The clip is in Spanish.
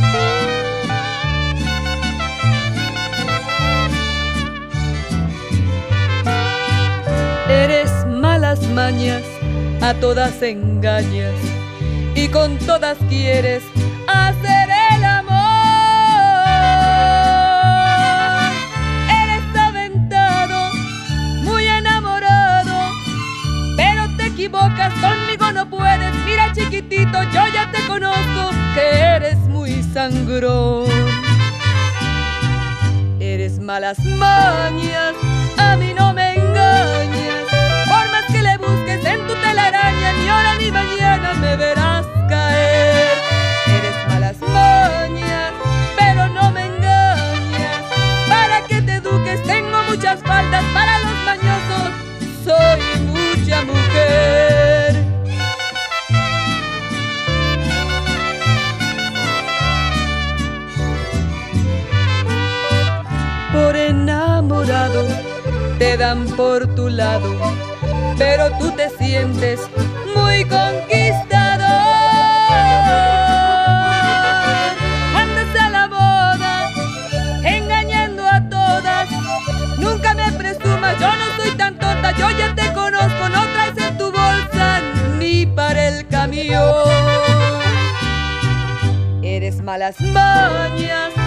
Eres malas mañas, a todas engañas y con todas quieres hacer el amor. Eres aventado, muy enamorado, pero te equivocas, conmigo no puedes. Mira chiquitito, yo ya te conozco, que eres muy sangrón. Eres malas mañas, a mí no me engañas. Por más que le busques en tu telaraña, ni ahora ni mañana me verás caer. Eres malas mañas, pero no me engañas. Para que te eduques tengo muchas faldas, para los mañosos soy mucha mujer. Por enamorado te dan por tu lado, pero tú te sientes muy conquistador. Andas a la moda, engañando a todas. Nunca me presumas, yo no soy tan tonta. Yo ya te conozco, no traes en tu bolsa ni para el camión. Eres malas mañas,